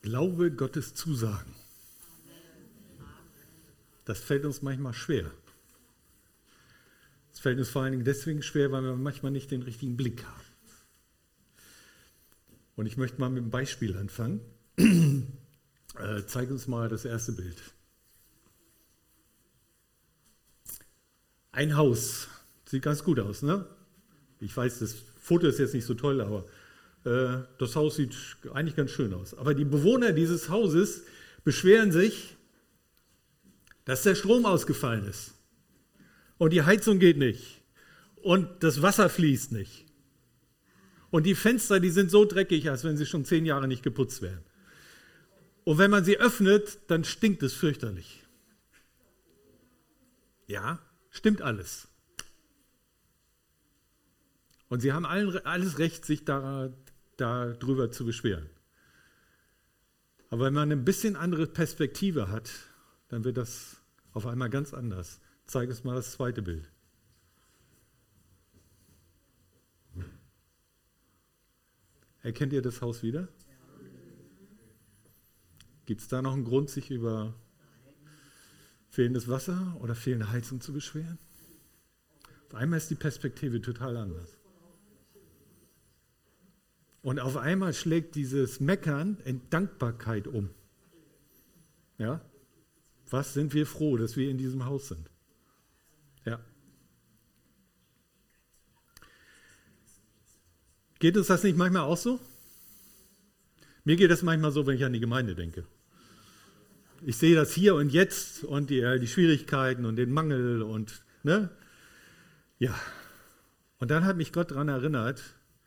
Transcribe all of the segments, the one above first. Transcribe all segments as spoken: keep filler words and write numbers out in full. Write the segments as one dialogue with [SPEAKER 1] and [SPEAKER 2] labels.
[SPEAKER 1] Glaube Gottes Zusagen. Das fällt uns manchmal schwer. Es fällt uns vor allen Dingen deswegen schwer, weil wir manchmal nicht den richtigen Blick haben. Und ich möchte mal mit einem Beispiel anfangen. äh, zeig uns mal das erste Bild. Ein Haus. Sieht ganz gut aus, ne? Ich weiß, das Foto ist jetzt nicht so toll, aber äh, das Haus sieht eigentlich ganz schön aus. Aber die Bewohner dieses Hauses beschweren sich, dass der Strom ausgefallen ist. Und die Heizung geht nicht. Und das Wasser fließt nicht. Und die Fenster, die sind so dreckig, als wenn sie schon zehn Jahre nicht geputzt wären. Und wenn man sie öffnet, dann stinkt es fürchterlich. Ja, stimmt alles. Und sie haben allen, alles Recht, sich da, darüber zu beschweren. Aber wenn man ein bisschen andere Perspektive hat, dann wird das auf einmal ganz anders. Zeig uns mal das zweite Bild. Erkennt ihr das Haus wieder? Gibt es da noch einen Grund, sich über fehlendes Wasser oder fehlende Heizung zu beschweren? Auf einmal ist die Perspektive total anders. Und auf einmal schlägt dieses Meckern in Dankbarkeit um. Ja? Was sind wir froh, dass wir in diesem Haus sind? Ja. Geht uns das nicht manchmal auch so? Mir geht es manchmal so, wenn ich an die Gemeinde denke. Ich sehe das hier und jetzt und die, die Schwierigkeiten und den Mangel und, ne? Ja. Und dann hat mich Gott daran erinnert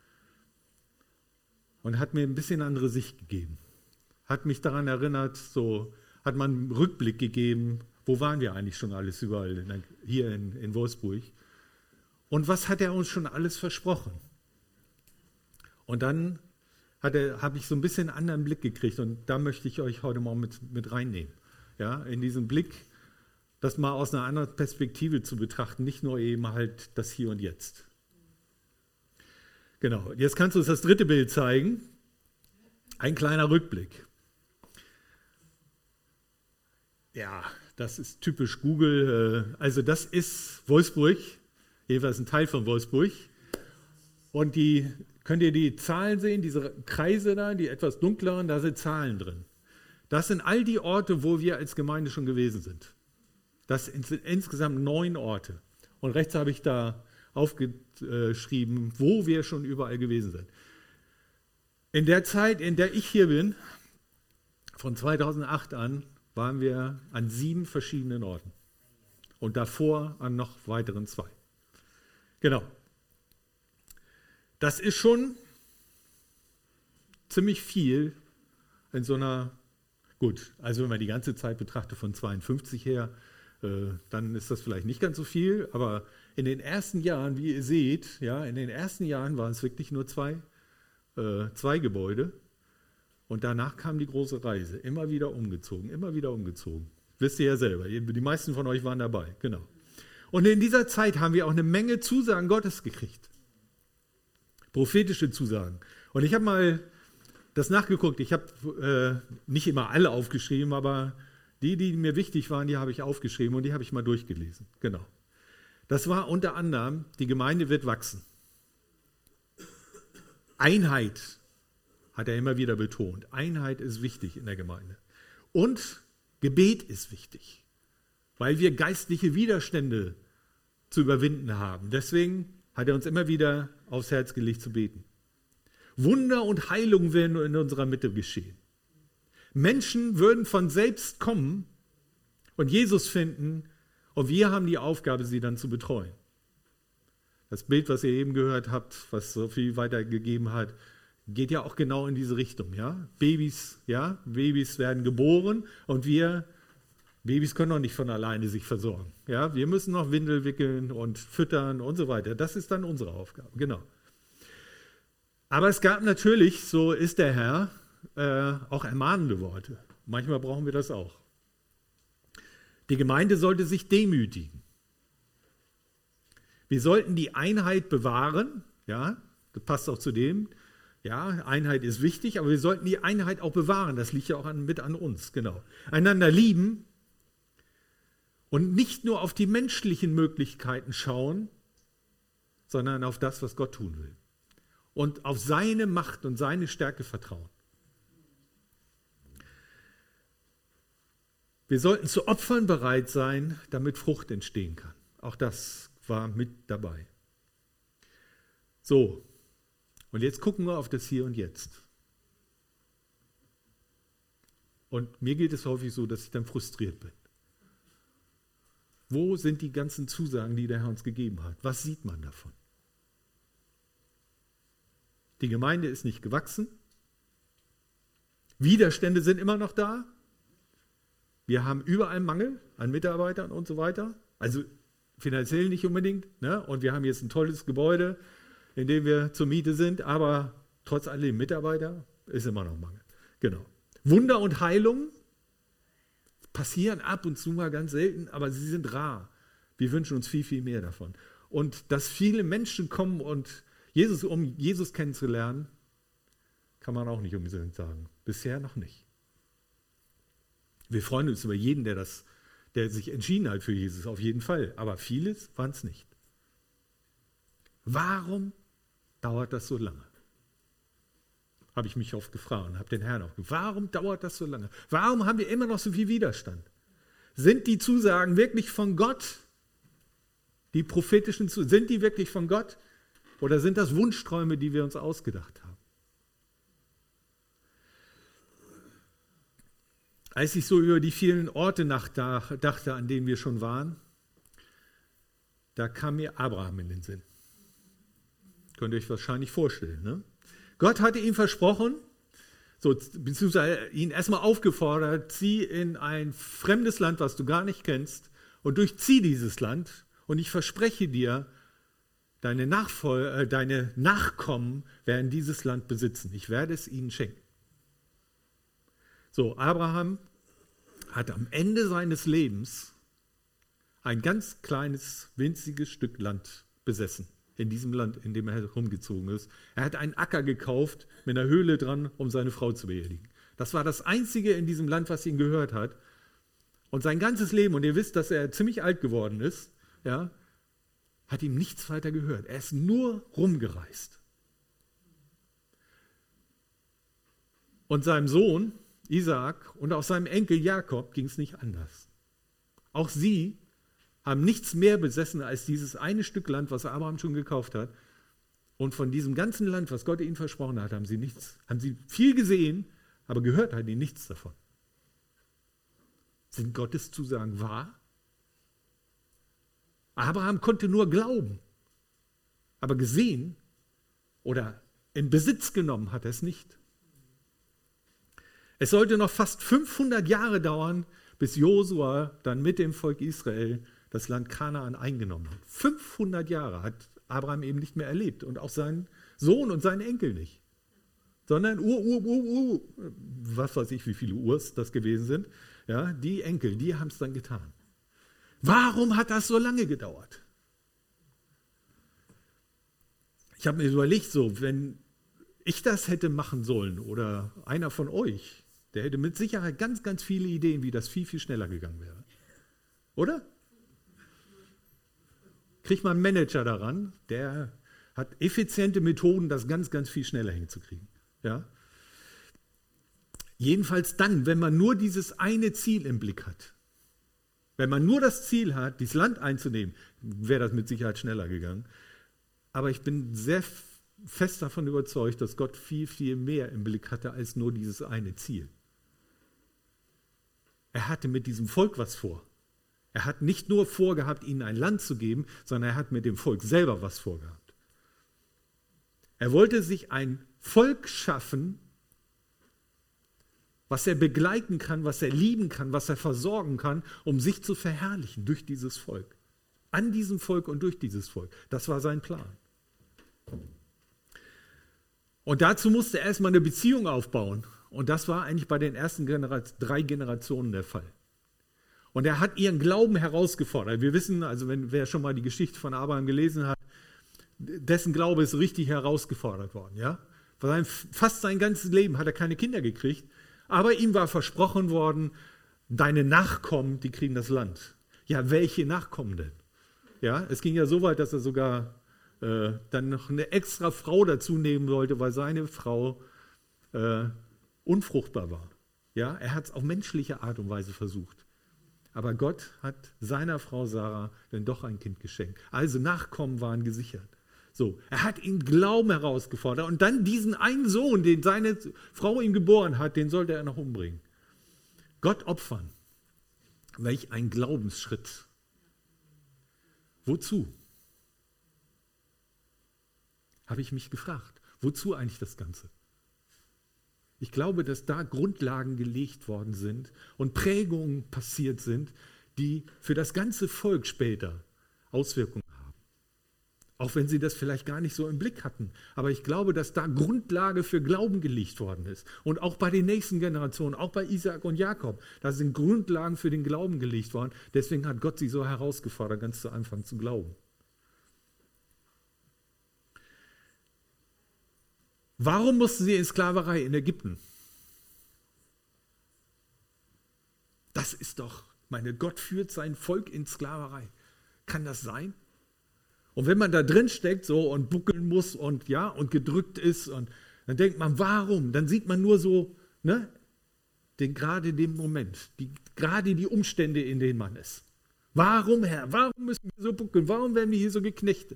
[SPEAKER 1] und hat mir ein bisschen andere Sicht gegeben. Hat mich daran erinnert, so, hat man einen Rückblick gegeben, wo waren wir eigentlich schon alles überall in der, hier in, in Wolfsburg? Und was hat er uns schon alles versprochen? Und dann habe ich so ein bisschen einen anderen Blick gekriegt und da möchte ich euch heute mal mit, mit reinnehmen. Ja, in diesen Blick, das mal aus einer anderen Perspektive zu betrachten, nicht nur eben halt das Hier und Jetzt. Genau, jetzt kannst du uns das dritte Bild zeigen. Ein kleiner Rückblick. Ja, das ist typisch Google. Also das ist Wolfsburg, jeweils ein Teil von Wolfsburg. Und die, könnt ihr die Zahlen sehen, diese Kreise da, die etwas dunkleren, da sind Zahlen drin. Das sind all die Orte, wo wir als Gemeinde schon gewesen sind. Das sind insgesamt neun Orte. Und rechts habe ich da aufgeschrieben, wo wir schon überall gewesen sind. In der Zeit, in der ich hier bin, von zweitausendacht an, waren wir an sieben verschiedenen Orten. Und davor an noch weiteren zwei. Genau. Das ist schon ziemlich viel in so einer, gut, also wenn man die ganze Zeit betrachtet von zweiundfünfzig her, äh, dann ist das vielleicht nicht ganz so viel, aber in den ersten Jahren, wie ihr seht, ja, in den ersten Jahren waren es wirklich nur zwei, äh, zwei Gebäude und danach kam die große Reise, immer wieder umgezogen, immer wieder umgezogen. Wisst ihr ja selber, die meisten von euch waren dabei, genau. Und in dieser Zeit haben wir auch eine Menge Zusagen Gottes gekriegt. Prophetische Zusagen. Und ich habe mal das nachgeguckt. Ich habe äh, nicht immer alle aufgeschrieben, aber die, die mir wichtig waren, die habe ich aufgeschrieben und die habe ich mal durchgelesen. Genau. Das war unter anderem, die Gemeinde wird wachsen. Einheit hat er immer wieder betont. Einheit ist wichtig in der Gemeinde. Und Gebet ist wichtig, weil wir geistliche Widerstände zu überwinden haben. Deswegen hat er uns immer wieder aufs Herz gelegt zu beten. Wunder und Heilung werden in unserer Mitte geschehen. Menschen würden von selbst kommen und Jesus finden und wir haben die Aufgabe, sie dann zu betreuen. Das Bild, was ihr eben gehört habt, was Sophie weitergegeben hat, geht ja auch genau in diese Richtung. Ja? Babys, ja? Babys werden geboren und wir Babys können noch nicht von alleine sich versorgen. Ja, wir müssen noch Windel wickeln und füttern und so weiter. Das ist dann unsere Aufgabe, genau. Aber es gab natürlich, so ist der Herr, äh, auch ermahnende Worte. Manchmal brauchen wir das auch. Die Gemeinde sollte sich demütigen. Wir sollten die Einheit bewahren, ja, das passt auch zu dem. Ja, Einheit ist wichtig, aber wir sollten die Einheit auch bewahren. Das liegt ja auch an, mit an uns, genau. Einander lieben und nicht nur auf die menschlichen Möglichkeiten schauen, sondern auf das, was Gott tun will. Und auf seine Macht und seine Stärke vertrauen. Wir sollten zu Opfern bereit sein, damit Frucht entstehen kann. Auch das war mit dabei. So, und jetzt gucken wir auf das Hier und Jetzt. Und mir geht es häufig so, dass ich dann frustriert bin. Wo sind die ganzen Zusagen, die der Herr uns gegeben hat? Was sieht man davon? Die Gemeinde ist nicht gewachsen. Widerstände sind immer noch da. Wir haben überall Mangel an Mitarbeitern und so weiter. Also finanziell nicht unbedingt. Ne? Und wir haben jetzt ein tolles Gebäude, in dem wir zur Miete sind. Aber trotz alledem Mitarbeiter ist immer noch Mangel. Genau. Wunder und Heilung passieren ab und zu mal ganz selten, aber sie sind rar. Wir wünschen uns viel, viel mehr davon. Und dass viele Menschen kommen, und Jesus, um Jesus kennenzulernen, kann man auch nicht unbedingt sagen. Bisher noch nicht. Wir freuen uns über jeden, der, das, der sich entschieden hat für Jesus, auf jeden Fall. Aber vieles waren es nicht. Warum dauert das so lange? Habe ich mich oft gefragt und habe den Herrn auch gefragt. Warum dauert das so lange? Warum haben wir immer noch so viel Widerstand? Sind die Zusagen wirklich von Gott? Die prophetischen Zusagen, sind die wirklich von Gott? Oder sind das Wunschträume, die wir uns ausgedacht haben? Als ich so über die vielen Orte nachdachte, an denen wir schon waren, da kam mir Abraham in den Sinn. Könnt ihr euch wahrscheinlich vorstellen, ne? Gott hatte ihm versprochen, so, beziehungsweise ihn erstmal aufgefordert, zieh in ein fremdes Land, was du gar nicht kennst, und durchzieh dieses Land, und ich verspreche dir, deine, Nachfol- äh, deine Nachkommen werden dieses Land besitzen. Ich werde es ihnen schenken. So, Abraham hat am Ende seines Lebens ein ganz kleines, winziges Stück Land besessen. In diesem Land, in dem er herumgezogen ist. Er hat einen Acker gekauft mit einer Höhle dran, um seine Frau zu beerdigen. Das war das Einzige in diesem Land, was ihm gehört hat. Und sein ganzes Leben, und ihr wisst, dass er ziemlich alt geworden ist, ja, hat ihm nichts weiter gehört. Er ist nur rumgereist. Und seinem Sohn Isaak und auch seinem Enkel Jakob ging es nicht anders. Auch sie haben nichts mehr besessen als dieses eine Stück Land, was Abraham schon gekauft hat. Und von diesem ganzen Land, was Gott ihnen versprochen hat, haben sie nichts, haben sie viel gesehen, aber gehört hat ihnen nichts davon. Sind Gottes Zusagen wahr? Abraham konnte nur glauben, aber gesehen oder in Besitz genommen hat er es nicht. Es sollte noch fast fünfhundert Jahre dauern, bis Josua dann mit dem Volk Israel das Land Kanaan eingenommen hat. fünfhundert Jahre hat Abraham eben nicht mehr erlebt und auch sein Sohn und sein Enkel nicht. Sondern Ur, Ur, Ur, Ur, was weiß ich, wie viele Urs das gewesen sind, ja, die Enkel, die haben es dann getan. Warum hat das so lange gedauert? Ich habe mir überlegt, so, wenn ich das hätte machen sollen oder einer von euch, der hätte mit Sicherheit ganz, ganz viele Ideen, wie das viel, viel schneller gegangen wäre. Oder? Kriegt man einen Manager daran, der hat effiziente Methoden, das ganz, ganz viel schneller hinzukriegen. Ja? Jedenfalls dann, wenn man nur dieses eine Ziel im Blick hat. Wenn man nur das Ziel hat, dieses Land einzunehmen, wäre das mit Sicherheit schneller gegangen. Aber ich bin sehr fest davon überzeugt, dass Gott viel, viel mehr im Blick hatte als nur dieses eine Ziel. Er hatte mit diesem Volk was vor. Er hat nicht nur vorgehabt, ihnen ein Land zu geben, sondern er hat mit dem Volk selber was vorgehabt. Er wollte sich ein Volk schaffen, was er begleiten kann, was er lieben kann, was er versorgen kann, um sich zu verherrlichen durch dieses Volk. An diesem Volk und durch dieses Volk. Das war sein Plan. Und dazu musste er erstmal eine Beziehung aufbauen. Und das war eigentlich bei den ersten Genera- drei Generationen der Fall. Und er hat ihren Glauben herausgefordert. Wir wissen, also wenn wer schon mal die Geschichte von Abraham gelesen hat, dessen Glaube ist richtig herausgefordert worden. Ja? Fast sein ganzes Leben hat er keine Kinder gekriegt, aber ihm war versprochen worden, deine Nachkommen, die kriegen das Land. Ja, welche Nachkommen denn? Ja, es ging ja so weit, dass er sogar äh, dann noch eine extra Frau dazu nehmen wollte, weil seine Frau äh, unfruchtbar war. Ja, er hat es auf menschliche Art und Weise versucht. Aber Gott hat seiner Frau Sarah dann doch ein Kind geschenkt. Also Nachkommen waren gesichert. So, er hat ihn Glauben herausgefordert und dann diesen einen Sohn, den seine Frau ihm geboren hat, den sollte er noch umbringen. Gott opfern. Welch ein Glaubensschritt. Wozu? Habe ich mich gefragt. Wozu eigentlich das Ganze? Ich glaube, dass da Grundlagen gelegt worden sind und Prägungen passiert sind, die für das ganze Volk später Auswirkungen haben. Auch wenn sie das vielleicht gar nicht so im Blick hatten. Aber ich glaube, dass da Grundlage für Glauben gelegt worden ist. Und auch bei den nächsten Generationen, auch bei Isaak und Jakob, da sind Grundlagen für den Glauben gelegt worden. Deswegen hat Gott sie so herausgefordert, ganz zu Anfang zu glauben. Warum mussten sie in Sklaverei in Ägypten? Das ist doch, meine, Gott führt sein Volk in Sklaverei. Kann das sein? Und wenn man da drin steckt so und buckeln muss und ja und gedrückt ist und dann denkt man, warum? Dann sieht man nur so, ne, den, gerade den Moment, die, gerade die Umstände, in denen man ist. Warum, Herr? Warum müssen wir so buckeln? Warum werden wir hier so geknechtet?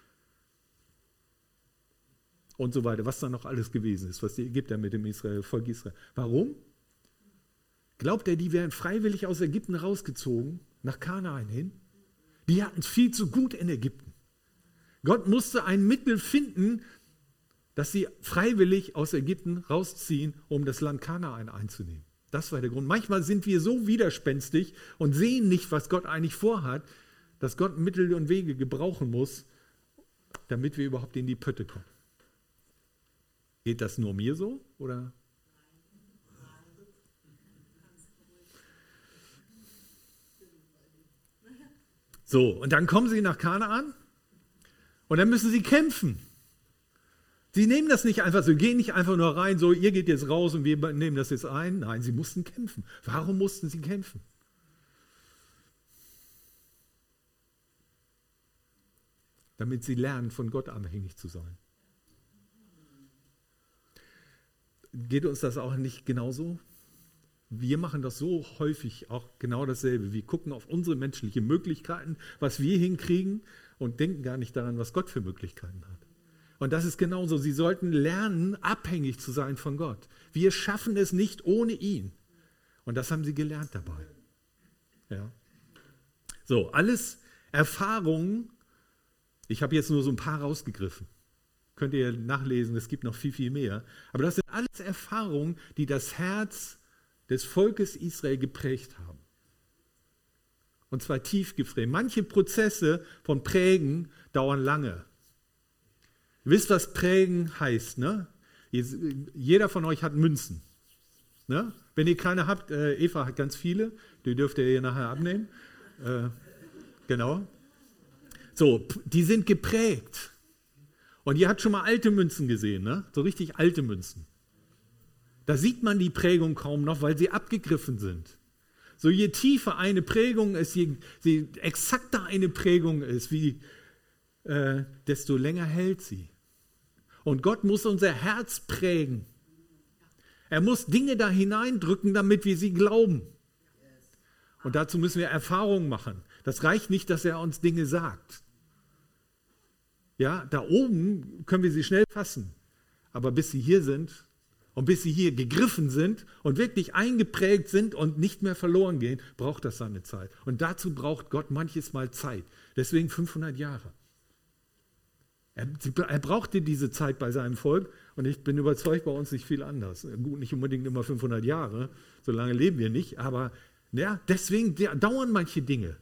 [SPEAKER 1] Und so weiter, was da noch alles gewesen ist, was die Ägypter mit dem Israel, Volk Israel. Warum? Glaubt er, die wären freiwillig aus Ägypten rausgezogen, nach Kanaan hin? Die hatten es viel zu gut in Ägypten. Gott musste ein Mittel finden, dass sie freiwillig aus Ägypten rausziehen, um das Land Kanaan einzunehmen. Das war der Grund. Manchmal sind wir so widerspenstig und sehen nicht, was Gott eigentlich vorhat, dass Gott Mittel und Wege gebrauchen muss, damit wir überhaupt in die Pötte kommen. Geht das nur mir so? Oder? So, und dann kommen sie nach Kanaan und dann müssen sie kämpfen. Sie nehmen das nicht einfach so, gehen nicht einfach nur rein, so ihr geht jetzt raus und wir nehmen das jetzt ein. Nein, sie mussten kämpfen. Warum mussten sie kämpfen? Damit sie lernen, von Gott abhängig zu sein. Geht uns das auch nicht genauso? Wir machen das so häufig auch genau dasselbe. Wir gucken auf unsere menschlichen Möglichkeiten, was wir hinkriegen und denken gar nicht daran, was Gott für Möglichkeiten hat. Und das ist genauso. Sie sollten lernen, abhängig zu sein von Gott. Wir schaffen es nicht ohne ihn. Und das haben sie gelernt dabei. Ja. So, alles Erfahrungen. Ich habe jetzt nur so ein paar rausgegriffen. Könnt ihr nachlesen, es gibt noch viel, viel mehr. Aber das sind alles Erfahrungen, die das Herz des Volkes Israel geprägt haben. Und zwar tief geprägt. Manche Prozesse von Prägen dauern lange. Ihr wisst, was Prägen heißt, ne? Jeder von euch hat Münzen. Ne? Wenn ihr keine habt, äh, Eva hat ganz viele, die dürft ihr hier nachher abnehmen. Äh, genau. So, die sind geprägt. Und ihr habt schon mal alte Münzen gesehen, ne? So richtig alte Münzen. Da sieht man die Prägung kaum noch, weil sie abgegriffen sind. So je tiefer eine Prägung ist, je, je exakter eine Prägung ist, wie, äh, desto länger hält sie. Und Gott muss unser Herz prägen. Er muss Dinge da hineindrücken, damit wir sie glauben. Und dazu müssen wir Erfahrungen machen. Das reicht nicht, dass er uns Dinge sagt. Ja, da oben können wir sie schnell fassen. Aber bis sie hier sind und bis sie hier gegriffen sind und wirklich eingeprägt sind und nicht mehr verloren gehen, braucht das seine Zeit. Und dazu braucht Gott manches Mal Zeit. Deswegen fünfhundert Jahre. Er, er brauchte diese Zeit bei seinem Volk und ich bin überzeugt, bei uns nicht viel anders. Gut, nicht unbedingt immer fünfhundert Jahre, so lange leben wir nicht, aber ja, deswegen dauern manche Dinge.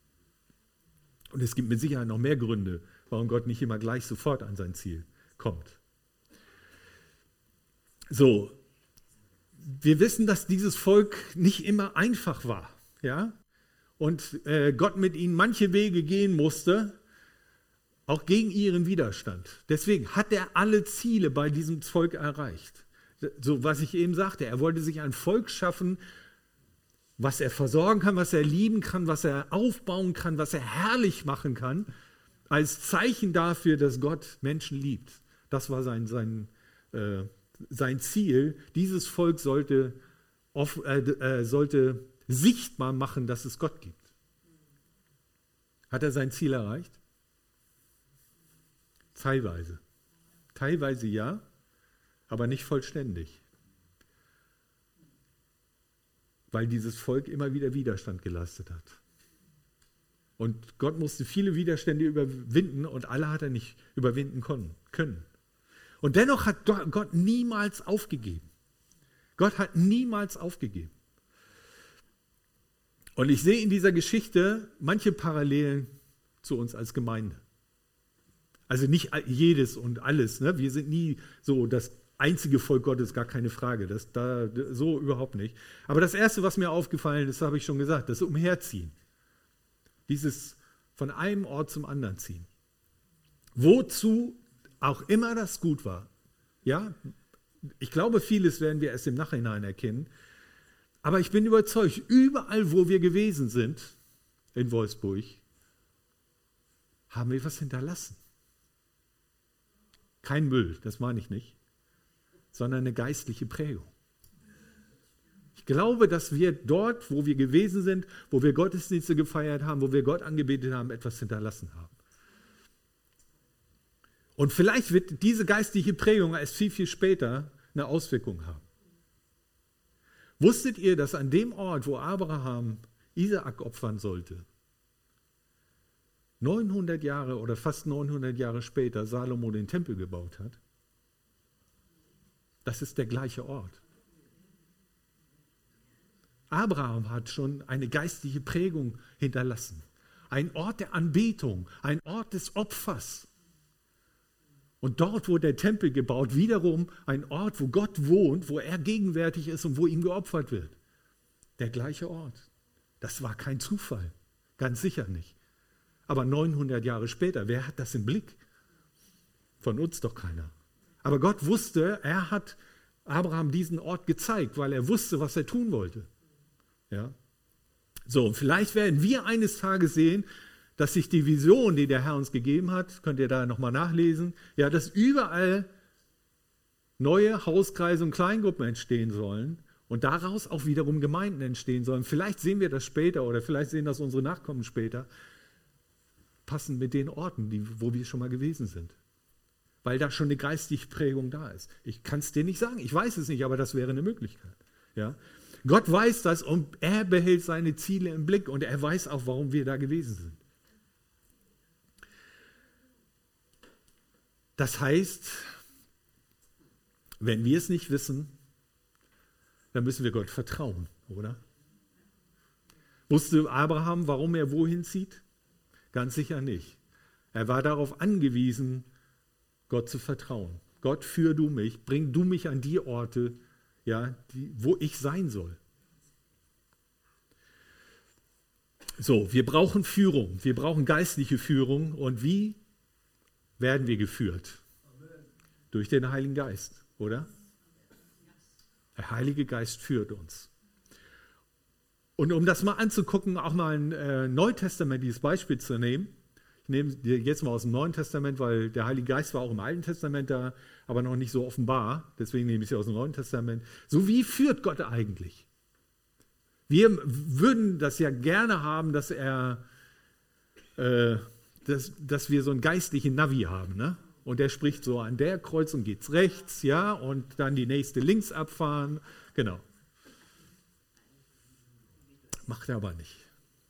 [SPEAKER 1] Und es gibt mit Sicherheit noch mehr Gründe, warum Gott nicht immer gleich sofort an sein Ziel kommt. So, wir wissen, dass dieses Volk nicht immer einfach war, ja, und äh, Gott mit ihnen manche Wege gehen musste, auch gegen ihren Widerstand. Deswegen hat er alle Ziele bei diesem Volk erreicht. So, was ich eben sagte, er wollte sich ein Volk schaffen, was er versorgen kann, was er lieben kann, was er aufbauen kann, was er herrlich machen kann, als Zeichen dafür, dass Gott Menschen liebt. Das war sein, sein, äh, sein Ziel. Dieses Volk sollte, off, äh, äh, sollte sichtbar machen, dass es Gott gibt. Hat er sein Ziel erreicht? Teilweise. Teilweise ja, aber nicht vollständig. Weil dieses Volk immer wieder Widerstand geleistet hat. Und Gott musste viele Widerstände überwinden und alle hat er nicht überwinden können. Und dennoch hat Gott niemals aufgegeben. Gott hat niemals aufgegeben. Und ich sehe in dieser Geschichte manche Parallelen zu uns als Gemeinde. Also nicht jedes und alles. Ne? Wir sind nie so das einzige Volk Gottes, gar keine Frage. Das, da, so überhaupt nicht. Aber das Erste, was mir aufgefallen ist, habe ich schon gesagt, das Umherziehen. Dieses von einem Ort zum anderen ziehen. Wozu auch immer das gut war. Ja, ich glaube, vieles werden wir erst im Nachhinein erkennen. Aber ich bin überzeugt, überall, wo wir gewesen sind, in Wolfsburg, haben wir was hinterlassen. Kein Müll, das meine ich nicht, sondern eine geistliche Prägung. Ich glaube, dass wir dort, wo wir gewesen sind, wo wir Gottesdienste gefeiert haben, wo wir Gott angebetet haben, etwas hinterlassen haben. Und vielleicht wird diese geistliche Prägung erst viel, viel später eine Auswirkung haben. Wusstet ihr, dass an dem Ort, wo Abraham Isaak opfern sollte, neunhundert Jahre oder fast neunhundert Jahre später Salomo den Tempel gebaut hat? Das ist der gleiche Ort. Abraham hat schon eine geistliche Prägung hinterlassen. Ein Ort der Anbetung, ein Ort des Opfers. Und dort wurde der Tempel gebaut, wiederum ein Ort, wo Gott wohnt, wo er gegenwärtig ist und wo ihm geopfert wird. Der gleiche Ort. Das war kein Zufall, ganz sicher nicht. Aber neunhundert Jahre später, wer hat das im Blick? Von uns doch keiner. Aber Gott wusste, er hat Abraham diesen Ort gezeigt, weil er wusste, was er tun wollte. Ja? So, vielleicht werden wir eines Tages sehen, dass sich die Vision, die der Herr uns gegeben hat, könnt ihr da nochmal nachlesen, ja, dass überall neue Hauskreise und Kleingruppen entstehen sollen und daraus auch wiederum Gemeinden entstehen sollen. Vielleicht sehen wir das später oder vielleicht sehen das unsere Nachkommen später, passend mit den Orten, die, wo wir schon mal gewesen sind. Weil da schon eine geistliche Prägung da ist. Ich kann es dir nicht sagen, ich weiß es nicht, aber das wäre eine Möglichkeit. Ja? Gott weiß das und er behält seine Ziele im Blick und er weiß auch, warum wir da gewesen sind. Das heißt, wenn wir es nicht wissen, dann müssen wir Gott vertrauen, oder? Wusste Abraham, warum er wohin zieht? Ganz sicher nicht. Er war darauf angewiesen, Gott zu vertrauen. Gott, führ du mich, bring du mich an die Orte, ja, die, wo ich sein soll. So, wir brauchen Führung, wir brauchen geistliche Führung. Und wie werden wir geführt? Durch den Heiligen Geist, oder? Der Heilige Geist führt uns. Und um das mal anzugucken, auch mal ein äh, neutestamentliches Beispiel zu nehmen. Ich nehme jetzt mal aus dem Neuen Testament, weil der Heilige Geist war auch im Alten Testament da, aber noch nicht so offenbar. Deswegen nehme ich sie aus dem Neuen Testament. So, wie führt Gott eigentlich? Wir würden das ja gerne haben, dass er, äh, dass, dass wir so einen geistlichen Navi haben, ne? Und der spricht so, an der Kreuzung geht's rechts, ja, und dann die nächste links abfahren. Genau. Macht er aber nicht.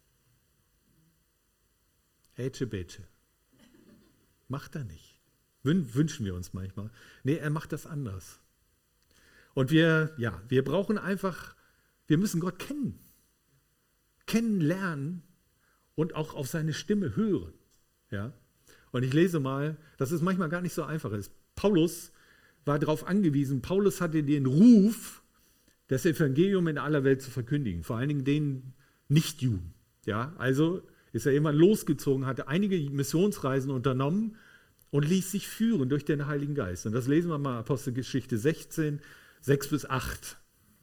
[SPEAKER 1] Hätsche, Bätsche. Macht er nicht. Wün- wünschen wir uns manchmal. Nee, er macht das anders. Und wir, ja, wir brauchen einfach, wir müssen Gott kennen. Kennenlernen und auch auf seine Stimme hören. Ja. Und ich lese mal, dass es manchmal gar nicht so einfach ist. Paulus war darauf angewiesen, Paulus hatte den Ruf, das Evangelium in aller Welt zu verkündigen, vor allen Dingen den Nichtjuden. Ja, also ist er irgendwann losgezogen, hatte einige Missionsreisen unternommen und ließ sich führen durch den Heiligen Geist. Und das lesen wir mal Apostelgeschichte sechzehn, sechs bis acht.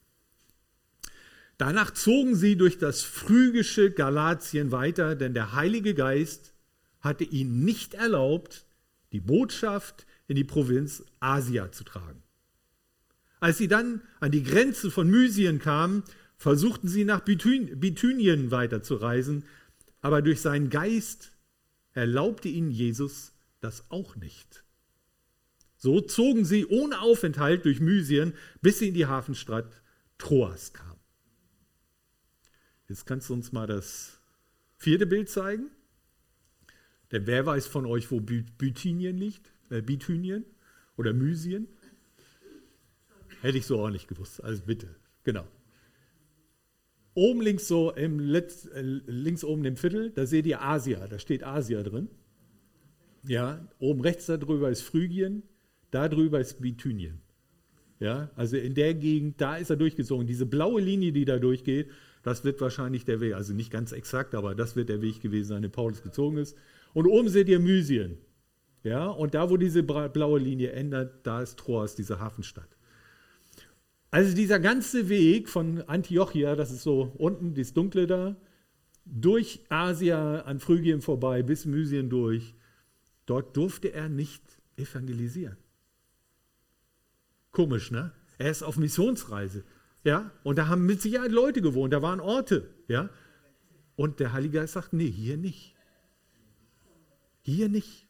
[SPEAKER 1] Danach zogen sie durch das phrygische Galatien weiter, denn der Heilige Geist hatte ihnen nicht erlaubt, die Botschaft in die Provinz Asia zu tragen. Als sie dann an die Grenze von Mysien kamen, versuchten sie nach Bithynien weiterzureisen, aber durch seinen Geist erlaubte ihnen Jesus das auch nicht. So zogen sie ohne Aufenthalt durch Mysien, bis sie in die Hafenstadt Troas kamen. Jetzt kannst du uns mal das vierte Bild zeigen. Denn wer weiß von euch, wo Bithynien liegt? Äh, Bithynien oder Mysien? Hätte ich so auch nicht gewusst. Also bitte, genau. Oben links so, im Letz-, äh, links oben im Viertel, da seht ihr Asia, da steht Asia drin. Ja, oben rechts darüber ist Phrygien, da drüber ist Bithynien. Ja, also in der Gegend, da ist er durchgezogen. Diese blaue Linie, die da durchgeht, das wird wahrscheinlich der Weg, also nicht ganz exakt, aber das wird der Weg gewesen sein, den Paulus gezogen ist. Und oben seht ihr Mysien. Ja, und da, wo diese blaue Linie endet, da ist Troas, diese Hafenstadt. Also dieser ganze Weg von Antiochia, das ist so unten, das Dunkle da, durch Asia an Phrygien vorbei, bis Mysien durch, dort durfte er nicht evangelisieren. Komisch, ne? Er ist auf Missionsreise. Ja? Und da haben mit Sicherheit Leute gewohnt, da waren Orte. Ja? Und der Heilige Geist sagt, nee, hier nicht. Hier nicht.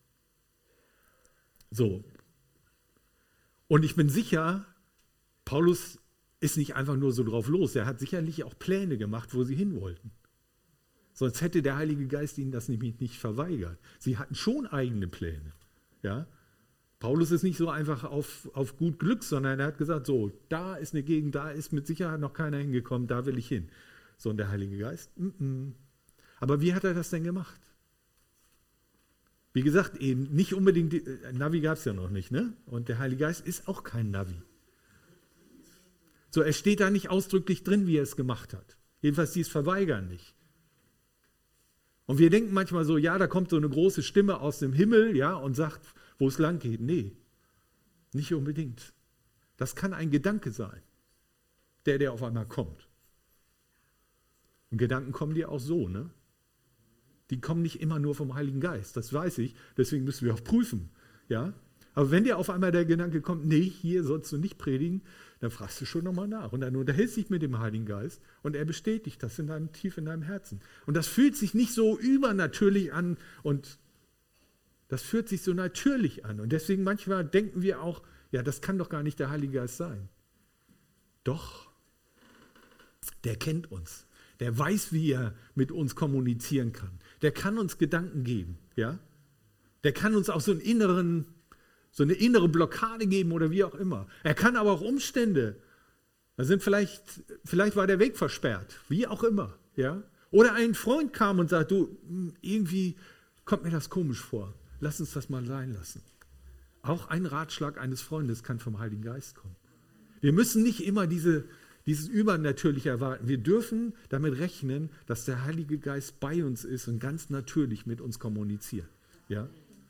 [SPEAKER 1] So. Und ich bin sicher, Paulus ist nicht einfach nur so drauf los. Er hat sicherlich auch Pläne gemacht, wo sie hin wollten. Sonst hätte der Heilige Geist ihnen das nämlich nicht verweigert. Sie hatten schon eigene Pläne. Ja? Paulus ist nicht so einfach auf, auf gut Glück, sondern er hat gesagt, so, da ist eine Gegend, da ist mit Sicherheit noch keiner hingekommen, da will ich hin. So, und der Heilige Geist, mm-mm. Aber wie hat er das denn gemacht? Wie gesagt, eben nicht unbedingt, die, Navi gab es ja noch nicht, ne? Und der Heilige Geist ist auch kein Navi. So, er steht da nicht ausdrücklich drin, wie er es gemacht hat. Jedenfalls, die es verweigern nicht. Und wir denken manchmal so, ja, da kommt so eine große Stimme aus dem Himmel, ja, und sagt, wo es lang geht. Nee, nicht unbedingt. Das kann ein Gedanke sein, der, der auf einmal kommt. Und Gedanken kommen dir auch so, ne? Die kommen nicht immer nur vom Heiligen Geist, das weiß ich, deswegen müssen wir auch prüfen, ja. Aber wenn dir auf einmal der Gedanke kommt, nee, hier sollst du nicht predigen, dann fragst du schon nochmal nach. Und dann unterhältst du dich mit dem Heiligen Geist und er bestätigt das in deinem, tief in deinem Herzen. Und das fühlt sich nicht so übernatürlich an und das fühlt sich so natürlich an. Und deswegen manchmal denken wir auch, ja, das kann doch gar nicht der Heilige Geist sein. Doch, der kennt uns. Der weiß, wie er mit uns kommunizieren kann. Der kann uns Gedanken geben. Ja? Der kann uns auch so einen inneren... so eine innere Blockade geben oder wie auch immer. Er kann aber auch Umstände, da sind vielleicht, vielleicht war der Weg versperrt, wie auch immer. Ja? Oder ein Freund kam und sagt, du, irgendwie kommt mir das komisch vor, lass uns das mal sein lassen. Auch ein Ratschlag eines Freundes kann vom Heiligen Geist kommen. Wir müssen nicht immer diese, dieses Übernatürliche erwarten. Wir dürfen damit rechnen, dass der Heilige Geist bei uns ist und ganz natürlich mit uns kommuniziert. Ja?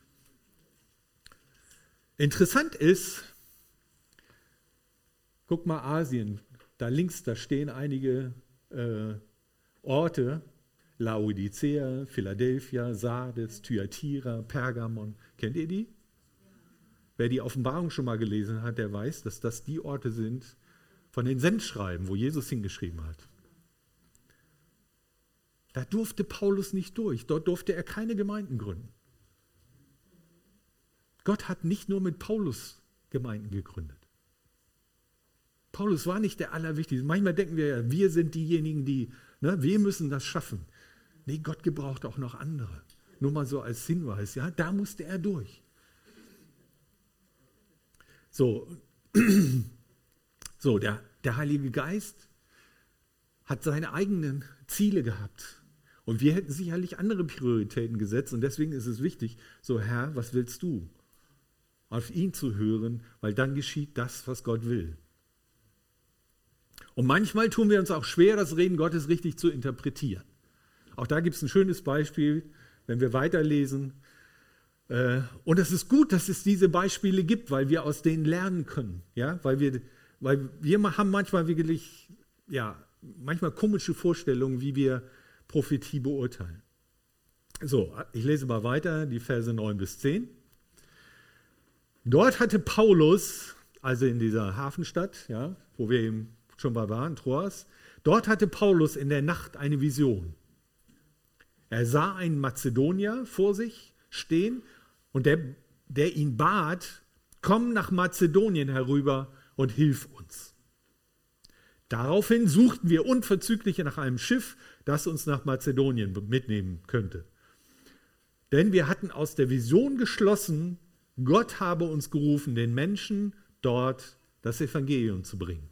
[SPEAKER 1] Interessant ist, guck mal Asien, da links, da stehen einige äh, Orte, Laodicea, Philadelphia, Sardes, Thyatira, Pergamon. Kennt ihr die? Wer die Offenbarung schon mal gelesen hat, der weiß, dass das die Orte sind von den Sendschreiben, wo Jesus hingeschrieben hat. Da durfte Paulus nicht durch, dort durfte er keine Gemeinden gründen. Gott hat nicht nur mit Paulus Gemeinden gegründet. Paulus war nicht der Allerwichtigste. Manchmal denken wir ja, wir sind diejenigen, die, ne, wir müssen das schaffen. Nee, Gott gebraucht auch noch andere. Nur mal so als Hinweis, ja, da musste er durch. So, so der, der Heilige Geist hat seine eigenen Ziele gehabt. Und wir hätten sicherlich andere Prioritäten gesetzt. Und deswegen ist es wichtig, so Herr, was willst du? Auf ihn zu hören, weil dann geschieht das, was Gott will. Und manchmal tun wir uns auch schwer, das Reden Gottes richtig zu interpretieren. Auch da gibt es ein schönes Beispiel, wenn wir weiterlesen. Und es ist gut, dass es diese Beispiele gibt, weil wir aus denen lernen können. Ja? Weil, wir, weil wir haben manchmal wirklich, ja, manchmal komische Vorstellungen, wie wir Prophetie beurteilen. So, ich lese mal weiter, die Verse neun bis zehn. Dort hatte Paulus, also in dieser Hafenstadt, ja, wo wir eben schon mal waren, Troas, dort hatte Paulus in der Nacht eine Vision. Er sah einen Mazedonier vor sich stehen und der, der ihn bat, komm nach Mazedonien herüber und hilf uns. Daraufhin suchten wir unverzüglich nach einem Schiff, das uns nach Mazedonien mitnehmen könnte. Denn wir hatten aus der Vision geschlossen, Gott habe uns gerufen, den Menschen dort das Evangelium zu bringen.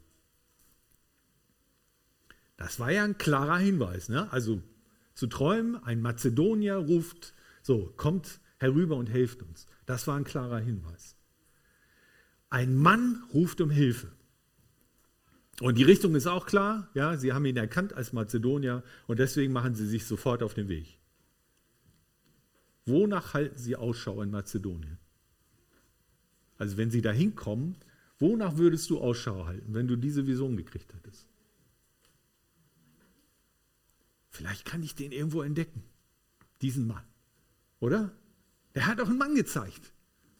[SPEAKER 1] Das war ja ein klarer Hinweis, ne? Also zu träumen, ein Mazedonier ruft, so, kommt herüber und hilft uns. Das war ein klarer Hinweis. Ein Mann ruft um Hilfe. Und die Richtung ist auch klar, ja, sie haben ihn erkannt als Mazedonier und deswegen machen sie sich sofort auf den Weg. Wonach halten sie Ausschau in Mazedonien? Also wenn sie da hinkommen, wonach würdest du Ausschau halten, wenn du diese Vision gekriegt hättest? Vielleicht kann ich den irgendwo entdecken, diesen Mann, oder? Der hat doch einen Mann gezeigt.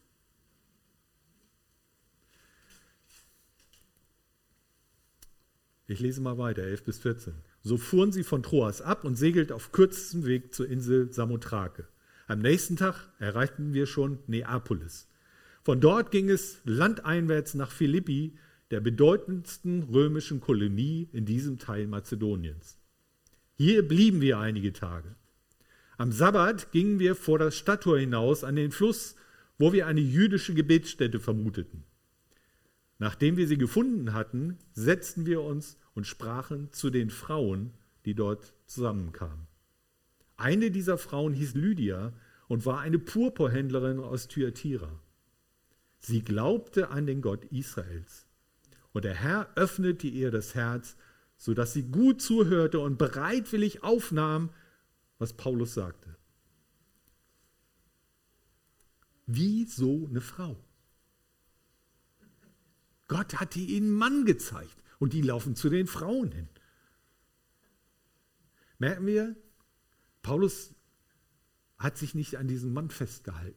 [SPEAKER 1] Ich lese mal weiter, elf bis vierzehn. So fuhren sie von Troas ab und segelten auf kürzestem Weg zur Insel Samothrake. Am nächsten Tag erreichten wir schon Neapolis. Von dort ging es landeinwärts nach Philippi, der bedeutendsten römischen Kolonie in diesem Teil Mazedoniens. Hier blieben wir einige Tage. Am Sabbat gingen wir vor das Stadttor hinaus an den Fluss, wo wir eine jüdische Gebetsstätte vermuteten. Nachdem wir sie gefunden hatten, setzten wir uns und sprachen zu den Frauen, die dort zusammenkamen. Eine dieser Frauen hieß Lydia und war eine Purpurhändlerin aus Thyatira. Sie glaubte an den Gott Israels. Und der Herr öffnete ihr das Herz, sodass sie gut zuhörte und bereitwillig aufnahm, was Paulus sagte. Wie so eine Frau. Gott hatte ihnen einen Mann gezeigt und die laufen zu den Frauen hin. Merken wir, Paulus hat sich nicht an diesem Mann festgehalten.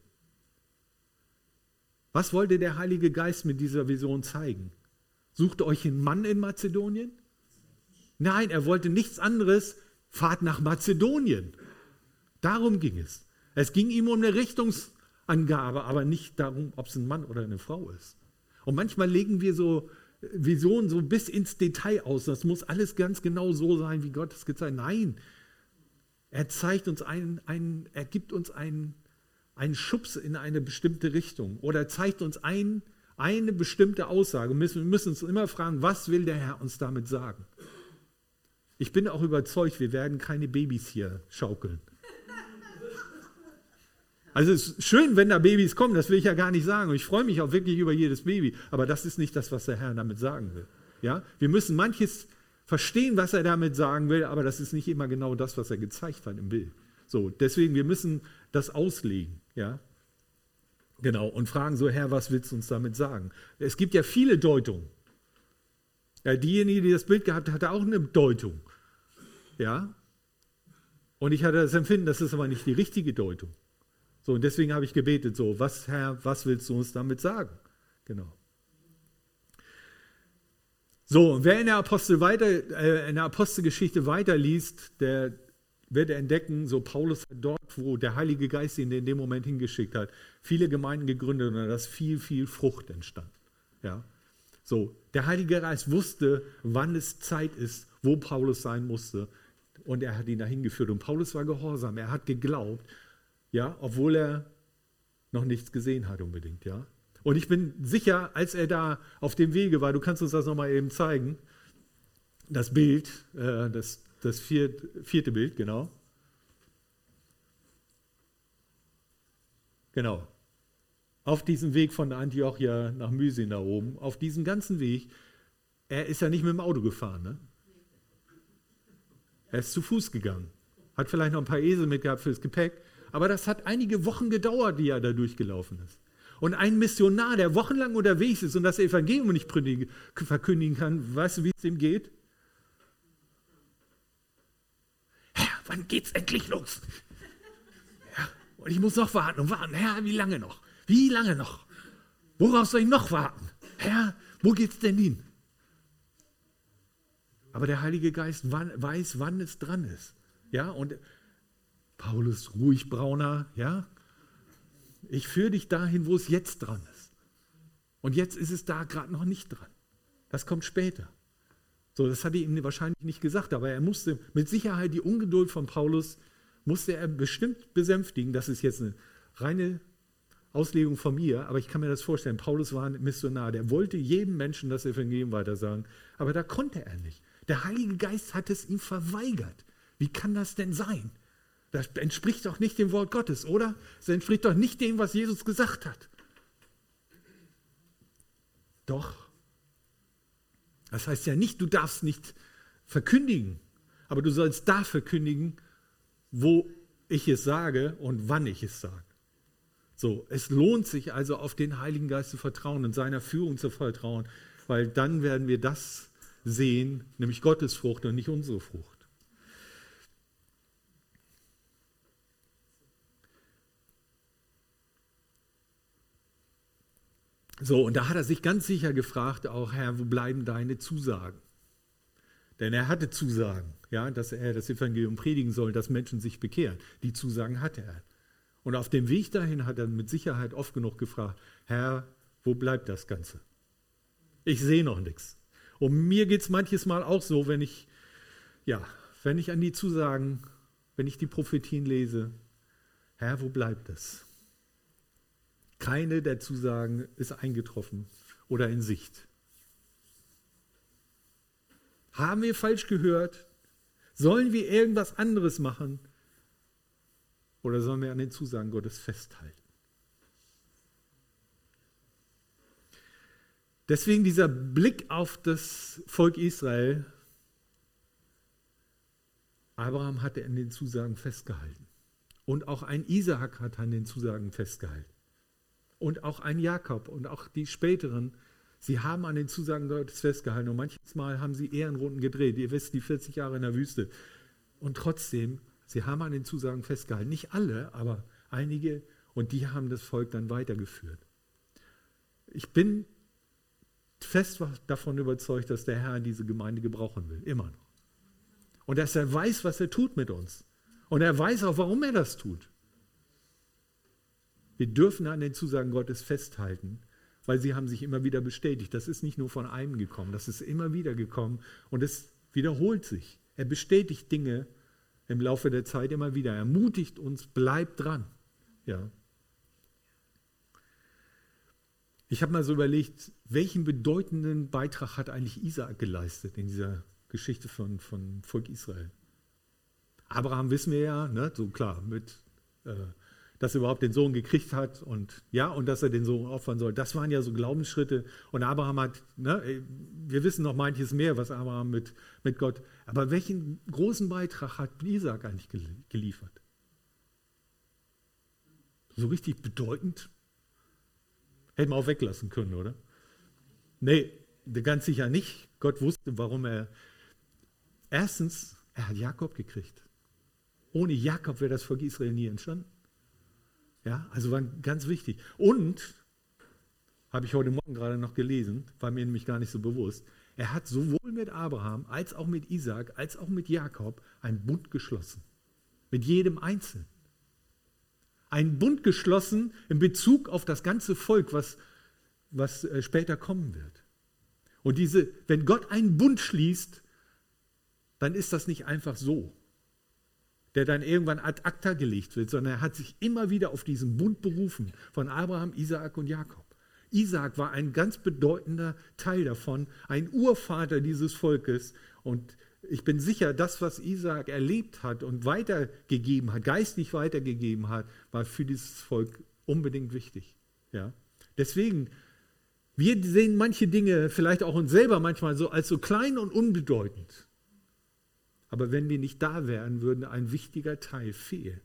[SPEAKER 1] Was wollte der Heilige Geist mit dieser Vision zeigen? Sucht euch einen Mann in Mazedonien? Nein, er wollte nichts anderes, fahrt nach Mazedonien. Darum ging es. Es ging ihm um eine Richtungsangabe, aber nicht darum, ob es ein Mann oder eine Frau ist. Und manchmal legen wir so Visionen so bis ins Detail aus. Das muss alles ganz genau so sein, wie Gott es gezeigt hat. Nein, er zeigt uns einen, einen er gibt uns einen, einen Schubs in eine bestimmte Richtung oder er zeigt uns ein, eine bestimmte Aussage. Wir müssen, wir müssen uns immer fragen, was will der Herr uns damit sagen? Ich bin auch überzeugt, wir werden keine Babys hier schaukeln. Also es ist schön, wenn da Babys kommen, das will ich ja gar nicht sagen. Und ich freue mich auch wirklich über jedes Baby. Aber das ist nicht das, was der Herr damit sagen will. Ja? Wir müssen manches verstehen, was er damit sagen will, aber das ist nicht immer genau das, was er gezeigt hat im Bild. So, deswegen, wir müssen das auslegen. Ja? Genau, und fragen so, Herr, was willst du uns damit sagen? Es gibt ja viele Deutungen. Ja, diejenige, die das Bild gehabt hat, hatte auch eine Deutung. Ja? Und ich hatte das Empfinden, das ist aber nicht die richtige Deutung. So, und deswegen habe ich gebetet, so, was, Herr, was willst du uns damit sagen? Genau. So, und wer in der, Apostel weiter, äh, in der Apostelgeschichte weiterliest, der wird entdecken, so Paulus hat dort, wo der Heilige Geist ihn in dem Moment hingeschickt hat, viele Gemeinden gegründet und da ist viel, viel Frucht entstanden. Ja. So, der Heilige Geist wusste, wann es Zeit ist, wo Paulus sein musste und er hat ihn dahin geführt. Und Paulus war gehorsam, er hat geglaubt, ja, obwohl er noch nichts gesehen hat unbedingt, ja. Und ich bin sicher, als er da auf dem Wege war, du kannst uns das nochmal eben zeigen, das Bild, äh, das, das vierte, vierte Bild, genau. Genau. Auf diesem Weg von Antiochia nach Mysien da oben, auf diesem ganzen Weg, er ist ja nicht mit dem Auto gefahren, ne? Er ist zu Fuß gegangen. Hat vielleicht noch ein paar Esel mitgehabt fürs Gepäck. Aber das hat einige Wochen gedauert, die er da durchgelaufen ist. Und ein Missionar, der wochenlang unterwegs ist und das Evangelium nicht verkündigen kann, weißt du, wie es ihm geht? Herr, wann geht's endlich los? Ja, und ich muss noch warten und warten. Herr, wie lange noch? Wie lange noch? Worauf soll ich noch warten? Herr, wo geht's denn hin? Aber der Heilige Geist weiß, wann es dran ist. Ja, und Paulus, ruhig, Brauner, ja, ich führe dich dahin, wo es jetzt dran ist. Und jetzt ist es da gerade noch nicht dran. Das kommt später. So, das hat er ihm wahrscheinlich nicht gesagt, aber er musste mit Sicherheit die Ungeduld von Paulus, musste er bestimmt besänftigen. Das ist jetzt eine reine Auslegung von mir, aber ich kann mir das vorstellen. Paulus war ein Missionar, der wollte jedem Menschen das Evangelium weitersagen, aber da konnte er nicht. Der Heilige Geist hat es ihm verweigert. Wie kann das denn sein? Das entspricht doch nicht dem Wort Gottes, oder? Das entspricht doch nicht dem, was Jesus gesagt hat. Doch. Das heißt ja nicht, du darfst nicht verkündigen, aber du sollst da verkündigen, wo ich es sage und wann ich es sage. So, es lohnt sich also, auf den Heiligen Geist zu vertrauen und seiner Führung zu vertrauen, weil dann werden wir das sehen, nämlich Gottes Frucht und nicht unsere Frucht. So, und da hat er sich ganz sicher gefragt, auch Herr, wo bleiben deine Zusagen? Denn er hatte Zusagen, ja, dass er das Evangelium predigen soll, dass Menschen sich bekehren. Die Zusagen hatte er. Und auf dem Weg dahin hat er mit Sicherheit oft genug gefragt, Herr, wo bleibt das Ganze? Ich sehe noch nichts. Und mir geht es manches Mal auch so, wenn ich, ja, wenn ich an die Zusagen, wenn ich die Prophetien lese, Herr, wo bleibt es? Keine der Zusagen ist eingetroffen oder in Sicht. Haben wir falsch gehört? Sollen wir irgendwas anderes machen? Oder sollen wir an den Zusagen Gottes festhalten? Deswegen dieser Blick auf das Volk Israel. Abraham hatte an den Zusagen festgehalten. Und auch ein Isaak hat an den Zusagen festgehalten. Und auch ein Jakob und auch die späteren, sie haben an den Zusagen Gottes festgehalten. Und manches Mal haben sie Ehrenrunden gedreht. Ihr wisst, die vierzig Jahre in der Wüste. Und trotzdem, sie haben an den Zusagen festgehalten. Nicht alle, aber einige. Und die haben das Volk dann weitergeführt. Ich bin fest davon überzeugt, dass der Herr diese Gemeinde gebrauchen will. Immer noch. Und dass er weiß, was er tut mit uns. Und er weiß auch, warum er das tut. Wir dürfen an den Zusagen Gottes festhalten, weil sie haben sich immer wieder bestätigt. Das ist nicht nur von einem gekommen, das ist immer wieder gekommen und es wiederholt sich. Er bestätigt Dinge im Laufe der Zeit immer wieder. Er ermutigt uns, bleibt dran. Ja. Ich habe mal so überlegt, welchen bedeutenden Beitrag hat eigentlich Isaak geleistet in dieser Geschichte von, von Volk Israel? Abraham wissen wir ja, ne, so klar, mit... Äh, dass er überhaupt den Sohn gekriegt hat und ja, und dass er den Sohn opfern soll. Das waren ja so Glaubensschritte. Und Abraham hat, ne, wir wissen noch manches mehr, was Abraham mit, mit Gott, aber welchen großen Beitrag hat Isaak eigentlich geliefert? So richtig bedeutend? Hätten wir auch weglassen können, oder? Nee, ganz sicher nicht. Gott wusste, warum er, erstens, er hat Jakob gekriegt. Ohne Jakob wäre das Volk Israel nie entstanden. Ja, also war ganz wichtig. Und, habe ich heute Morgen gerade noch gelesen, war mir nämlich gar nicht so bewusst, er hat sowohl mit Abraham, als auch mit Isaak, als auch mit Jakob einen Bund geschlossen. Mit jedem Einzelnen. Einen Bund geschlossen in Bezug auf das ganze Volk, was, was später kommen wird. Und diese, wenn Gott einen Bund schließt, dann ist das nicht einfach so, der dann irgendwann ad acta gelegt wird, sondern er hat sich immer wieder auf diesen Bund berufen von Abraham, Isaak und Jakob. Isaak war ein ganz bedeutender Teil davon, ein Urvater dieses Volkes. Und ich bin sicher, das, was Isaak erlebt hat und weitergegeben hat, geistlich weitergegeben hat, war für dieses Volk unbedingt wichtig. Ja? Deswegen, wir sehen manche Dinge vielleicht auch uns selber manchmal so als so klein und unbedeutend. Aber wenn wir nicht da wären, würde ein wichtiger Teil fehlen.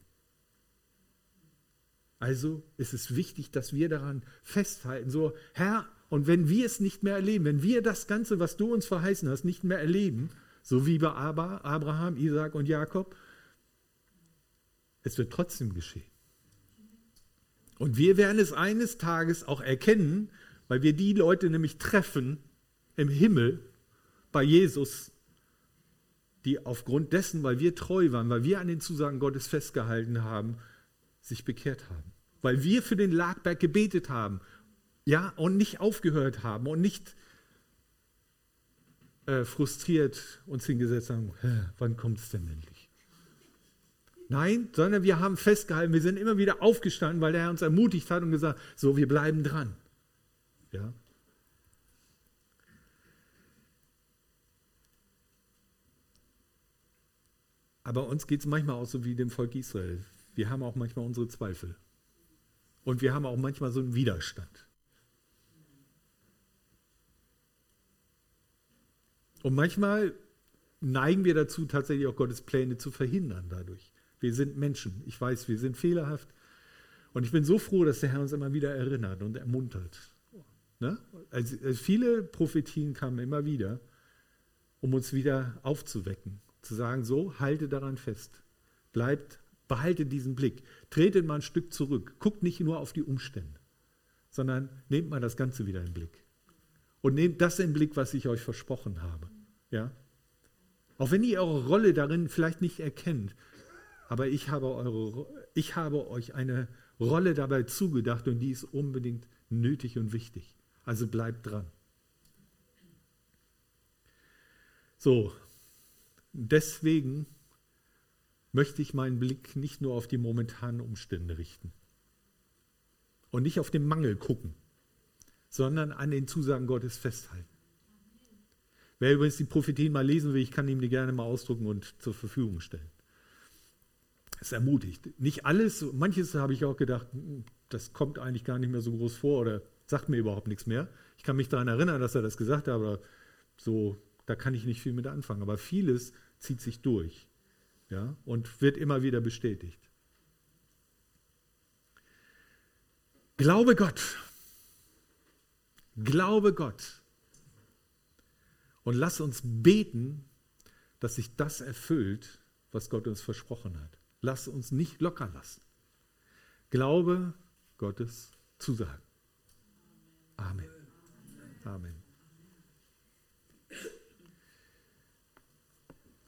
[SPEAKER 1] Also ist es wichtig, dass wir daran festhalten, so Herr, und wenn wir es nicht mehr erleben, wenn wir das Ganze, was du uns verheißen hast, nicht mehr erleben, so wie bei Abraham, Isaak und Jakob, es wird trotzdem geschehen. Und wir werden es eines Tages auch erkennen, weil wir die Leute nämlich treffen im Himmel bei Jesus, die aufgrund dessen, weil wir treu waren, weil wir an den Zusagen Gottes festgehalten haben, sich bekehrt haben. Weil wir für den Lagberg gebetet haben, ja, und nicht aufgehört haben und nicht äh, frustriert uns hingesetzt haben, wann kommt es denn endlich? Nein, sondern wir haben festgehalten, wir sind immer wieder aufgestanden, weil der Herr uns ermutigt hat und gesagt, so, wir bleiben dran. Ja. Aber uns geht es manchmal auch so wie dem Volk Israel. Wir haben auch manchmal unsere Zweifel. Und wir haben auch manchmal so einen Widerstand. Und manchmal neigen wir dazu, tatsächlich auch Gottes Pläne zu verhindern dadurch. Wir sind Menschen. Ich weiß, wir sind fehlerhaft. Und ich bin so froh, dass der Herr uns immer wieder erinnert und ermuntert. Ne? Also viele Prophetien kamen immer wieder, um uns wieder aufzuwecken. Zu sagen, so, halte daran fest. Bleibt, behalte diesen Blick. Tretet mal ein Stück zurück. Guckt nicht nur auf die Umstände, sondern nehmt mal das Ganze wieder in den Blick. Und nehmt das in den Blick, was ich euch versprochen habe. Ja? Auch wenn ihr eure Rolle darin vielleicht nicht erkennt, aber ich habe, eure, ich habe euch eine Rolle dabei zugedacht und die ist unbedingt nötig und wichtig. Also bleibt dran. So, deswegen möchte ich meinen Blick nicht nur auf die momentanen Umstände richten und nicht auf den Mangel gucken, sondern an den Zusagen Gottes festhalten. Wer übrigens die Prophetien mal lesen will, ich kann ihm die gerne mal ausdrucken und zur Verfügung stellen. Es ermutigt. Nicht alles, manches habe ich auch gedacht, das kommt eigentlich gar nicht mehr so groß vor oder sagt mir überhaupt nichts mehr. Ich kann mich daran erinnern, dass er das gesagt hat, aber so, da kann ich nicht viel mit anfangen. Aber vieles zieht sich durch, ja, und wird immer wieder bestätigt. Glaube Gott. Glaube Gott. Und lass uns beten, dass sich das erfüllt, was Gott uns versprochen hat. Lass uns nicht locker lassen. Glaube Gottes Zusagen. Amen. Amen.